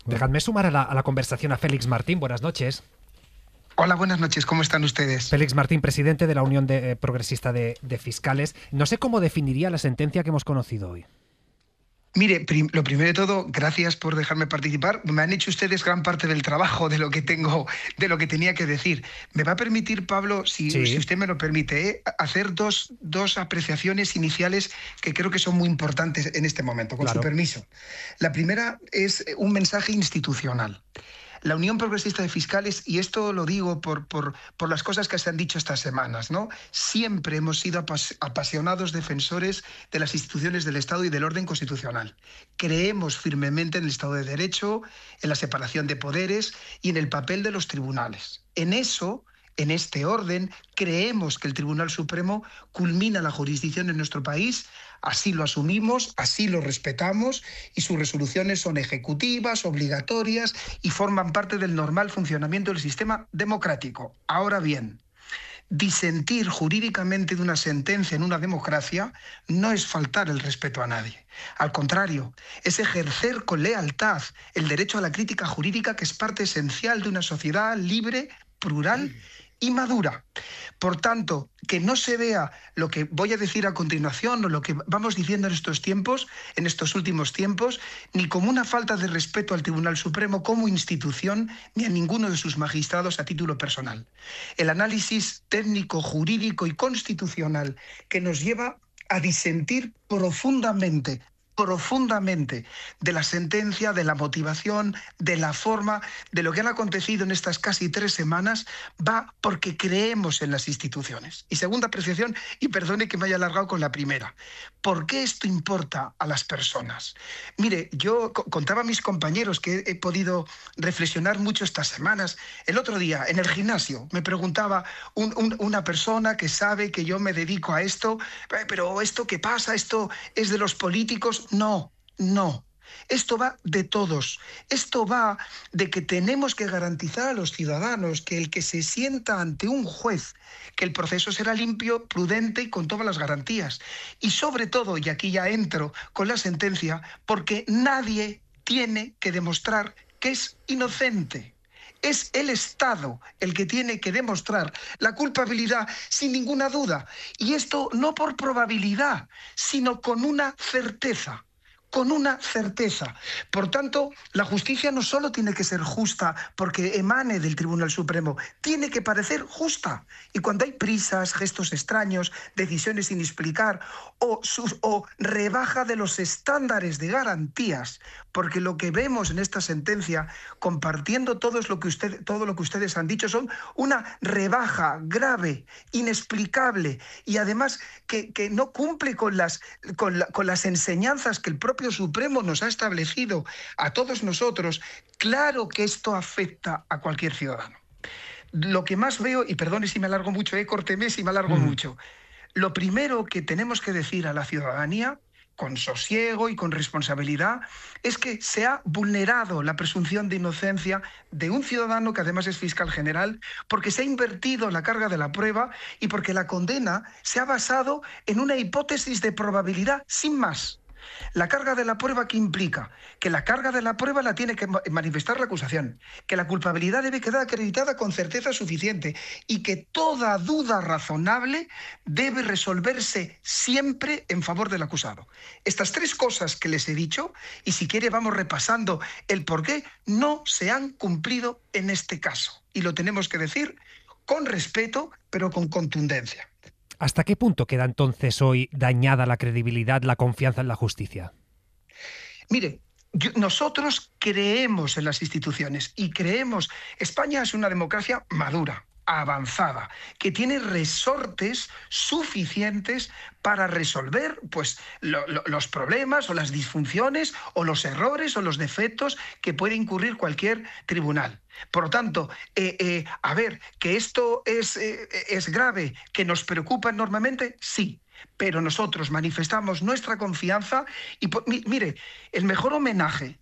Dejadme sumar a la conversación a Félix Martín. Buenas noches. Hola, buenas noches. ¿Cómo están ustedes? Félix Martín, presidente de la Unión Progresista de Fiscales. No sé cómo definiría la sentencia que hemos conocido hoy. Mire, lo primero de todo, gracias por dejarme participar. Me han hecho ustedes gran parte del trabajo de lo que tenía que decir. ¿Me va a permitir, Pablo, si usted me lo permite, hacer dos apreciaciones iniciales que creo que son muy importantes en este momento, con su permiso? La primera es un mensaje institucional. La Unión Progresista de Fiscales, y esto lo digo por las cosas que se han dicho estas semanas, ¿no? Siempre hemos sido apasionados defensores de las instituciones del Estado y del orden constitucional. Creemos firmemente en el Estado de Derecho, en la separación de poderes y en el papel de los tribunales. En este orden, creemos que el Tribunal Supremo culmina la jurisdicción en nuestro país, así lo asumimos, así lo respetamos, y sus resoluciones son ejecutivas, obligatorias y forman parte del normal funcionamiento del sistema democrático. Ahora bien, disentir jurídicamente de una sentencia en una democracia no es faltar el respeto a nadie. Al contrario, es ejercer con lealtad el derecho a la crítica jurídica, que es parte esencial de una sociedad libre, plural y madura. Por tanto, que no se vea lo que voy a decir a continuación o lo que vamos diciendo en estos últimos tiempos, ni como una falta de respeto al Tribunal Supremo como institución, ni a ninguno de sus magistrados a título personal. El análisis técnico, jurídico y constitucional que nos lleva a disentir profundamente de la sentencia, de la motivación, de la forma, de lo que han acontecido en estas casi 3 semanas, va porque creemos en las instituciones. Y segunda apreciación, y perdone que me haya alargado con la primera, ¿por qué esto importa a las personas? Mire, yo contaba a mis compañeros que he podido reflexionar mucho estas semanas. El otro día, en el gimnasio, me preguntaba una persona que sabe que yo me dedico a esto, pero ¿esto qué pasa? ¿Esto es de los políticos? No. Esto va de todos. Esto va de que tenemos que garantizar a los ciudadanos que el que se sienta ante un juez, que el proceso será limpio, prudente y con todas las garantías. Y sobre todo, y aquí ya entro con la sentencia, porque nadie tiene que demostrar que es inocente. Es el Estado el que tiene que demostrar la culpabilidad sin ninguna duda. Y esto no por probabilidad, sino con una certeza. Por tanto, la justicia no solo tiene que ser justa porque emane del Tribunal Supremo, tiene que parecer justa. Y cuando hay prisas, gestos extraños, decisiones sin explicar o rebaja de los estándares de garantías, porque lo que vemos en esta sentencia, compartiendo todo lo que ustedes han dicho, son una rebaja grave, inexplicable y además que no cumple con las enseñanzas que el propio Supremo nos ha establecido a todos nosotros. Claro que esto afecta a cualquier ciudadano. Lo que más veo, y perdone si me alargo mucho, córteme si me alargo mucho, lo primero que tenemos que decir a la ciudadanía, con sosiego y con responsabilidad, es que se ha vulnerado la presunción de inocencia de un ciudadano que además es fiscal general, porque se ha invertido la carga de la prueba y porque la condena se ha basado en una hipótesis de probabilidad sin más. La carga de la prueba, ¿qué implica? Que la carga de la prueba la tiene que manifestar la acusación, que la culpabilidad debe quedar acreditada con certeza suficiente y que toda duda razonable debe resolverse siempre en favor del acusado. Estas 3 cosas que les he dicho, y si quiere vamos repasando el por qué, no se han cumplido en este caso. Y lo tenemos que decir con respeto, pero con contundencia. ¿Hasta qué punto queda entonces hoy dañada la credibilidad, la confianza en la justicia? Mire, nosotros creemos en las instituciones y creemos, España es una democracia madura, avanzada, que tiene resortes suficientes para resolver los problemas o las disfunciones o los errores o los defectos que puede incurrir cualquier tribunal. Por lo tanto, que esto es grave, que nos preocupa enormemente, sí. Pero nosotros manifestamos nuestra confianza y, mire, el mejor homenaje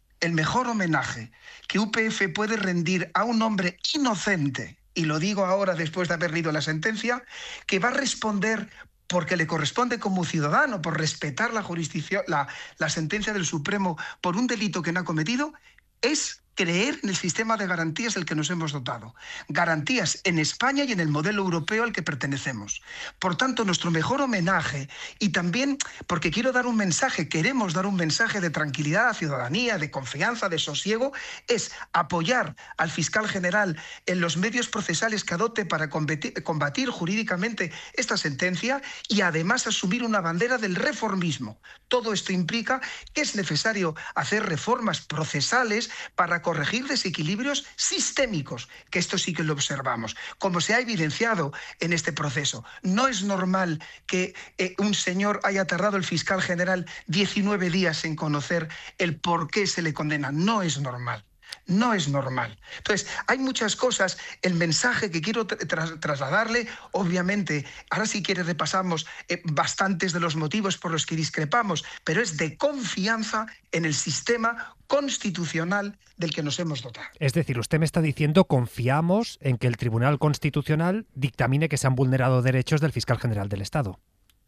que UPF puede rendir a un hombre inocente, y lo digo ahora después de haber leído la sentencia, que va a responder porque le corresponde como ciudadano, por respetar la jurisdicción, la sentencia del Supremo por un delito que no ha cometido, es creer en el sistema de garantías del que nos hemos dotado. Garantías en España y en el modelo europeo al que pertenecemos. Por tanto, nuestro mejor homenaje, y también porque quiero dar un mensaje, queremos dar un mensaje de tranquilidad a la ciudadanía, de confianza, de sosiego, es apoyar al fiscal general en los medios procesales que adopte para combatir jurídicamente esta sentencia y además asumir una bandera del reformismo. Todo esto implica que es necesario hacer reformas procesales para corregir desequilibrios sistémicos, que esto sí que lo observamos, como se ha evidenciado en este proceso. No es normal que un señor haya tardado, el fiscal general, 19 días en conocer el por qué se le condena. No es normal. No es normal. Entonces, hay muchas cosas. El mensaje que quiero trasladarle, obviamente, ahora si quiere repasamos bastantes de los motivos por los que discrepamos, pero es de confianza en el sistema constitucional del que nos hemos dotado. Es decir, usted me está diciendo, confiamos en que el Tribunal Constitucional dictamine que se han vulnerado derechos del fiscal general del Estado.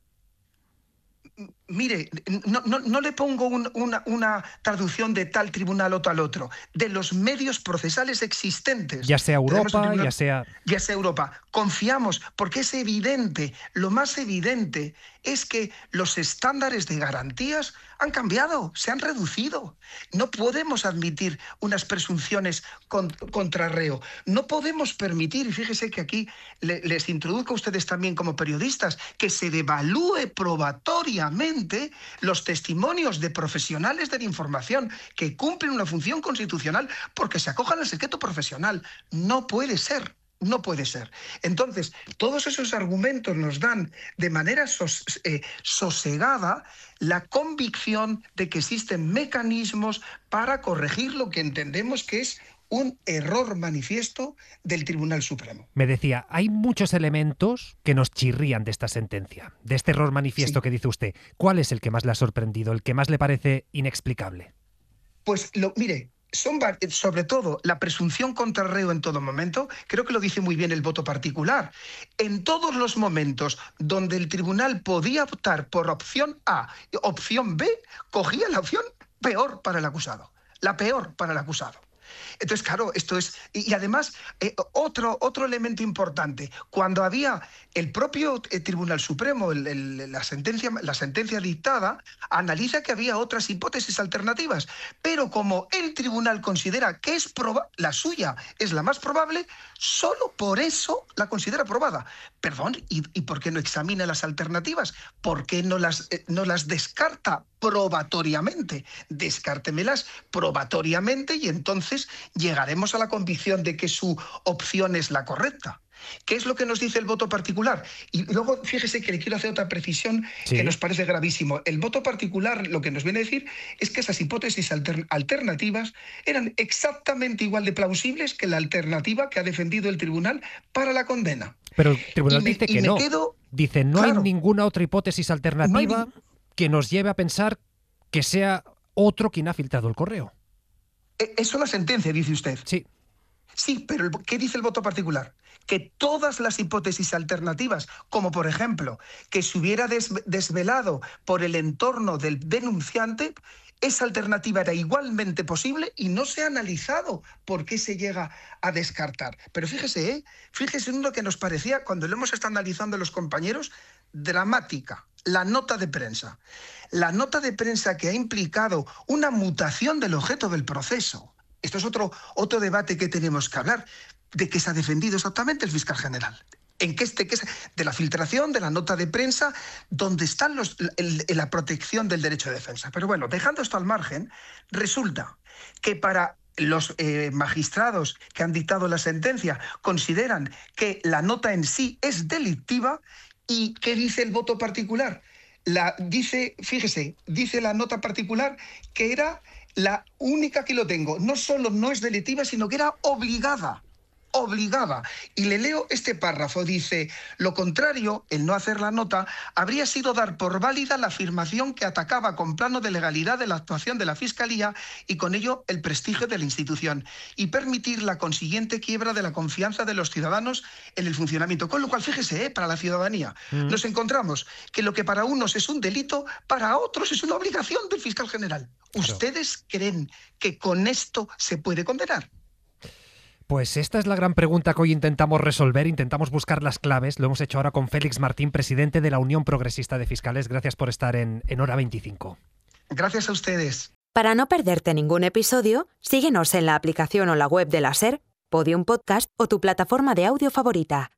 Mire, no le pongo una traducción de tal tribunal o tal otro, de los medios procesales existentes. Ya sea Europa, ya sea Europa. Confiamos, porque es evidente, lo más evidente es que los estándares de garantías han cambiado, se han reducido. No podemos admitir unas presunciones contra reo. No podemos permitir, y fíjese que aquí les introduzco a ustedes también como periodistas, que se devalúe probatoriamente los testimonios de profesionales de la información que cumplen una función constitucional porque se acojan al secreto profesional. No puede ser. No puede ser. Entonces, todos esos argumentos nos dan de manera sosegada la convicción de que existen mecanismos para corregir lo que entendemos que es un error manifiesto del Tribunal Supremo. Me decía, hay muchos elementos que nos chirrían de esta sentencia, de este error manifiesto que dice usted. ¿Cuál es el que más le ha sorprendido, el que más le parece inexplicable? Pues mire, son sobre todo la presunción contra reo en todo momento. Creo que lo dice muy bien el voto particular. En todos los momentos donde el tribunal podía optar por opción A, opción B, cogía la opción peor para el acusado, la peor para el acusado. Entonces, claro, esto es... Y además, otro elemento importante, cuando había el propio Tribunal Supremo, la sentencia dictada, analiza que había otras hipótesis alternativas, pero como el tribunal considera que la suya es la más probable, solo por eso la considera aprobada. Perdón, ¿y por qué no examina las alternativas? ¿Por qué no las descarta probatoriamente? Descártemelas probatoriamente y entonces llegaremos a la convicción de que su opción es la correcta. ¿Qué es lo que nos dice el voto particular? Y luego, fíjese que le quiero hacer otra precisión que nos parece gravísimo. El voto particular lo que nos viene a decir es que esas hipótesis alternativas eran exactamente igual de plausibles que la alternativa que ha defendido el tribunal para la condena. Pero el tribunal dice que no. Dice, no hay ninguna otra hipótesis alternativa que nos lleve a pensar que sea otro quien ha filtrado el correo. Eso es la sentencia, dice usted. Sí. Sí, pero ¿qué dice el voto particular? Que todas las hipótesis alternativas, como por ejemplo, que se hubiera desvelado por el entorno del denunciante, esa alternativa era igualmente posible y no se ha analizado por qué se llega a descartar. Pero fíjese en lo que nos parecía, cuando lo hemos estado analizando los compañeros, dramática, la nota de prensa. La nota de prensa que ha implicado una mutación del objeto del proceso. Esto es otro debate que tenemos que hablar. ¿De qué se ha defendido exactamente el fiscal general? De la filtración, de la nota de prensa, donde están la protección del derecho de defensa. Pero bueno, dejando esto al margen, resulta que para los magistrados que han dictado la sentencia consideran que la nota en sí es delictiva. ¿Y qué dice el voto particular? Dice la nota particular que era la única que lo tengo. No solo no es delictiva, sino que era obligada. obligaba. Y le leo este párrafo, dice: lo contrario, el no hacer la nota, habría sido dar por válida la afirmación que atacaba con plano de legalidad de la actuación de la Fiscalía y con ello el prestigio de la institución, y permitir la consiguiente quiebra de la confianza de los ciudadanos en el funcionamiento. Con lo cual, fíjese, para la ciudadanía, nos encontramos que lo que para unos es un delito, para otros es una obligación del fiscal general. Claro. ¿Ustedes creen que con esto se puede condenar? Pues esta es la gran pregunta que hoy intentamos resolver, intentamos buscar las claves. Lo hemos hecho ahora con Félix Martín, presidente de la Unión Progresista de Fiscales. Gracias por estar en Hora 25. Gracias a ustedes. Para no perderte ningún episodio, síguenos en la aplicación o la web de la SER, Podium Podcast o tu plataforma de audio favorita.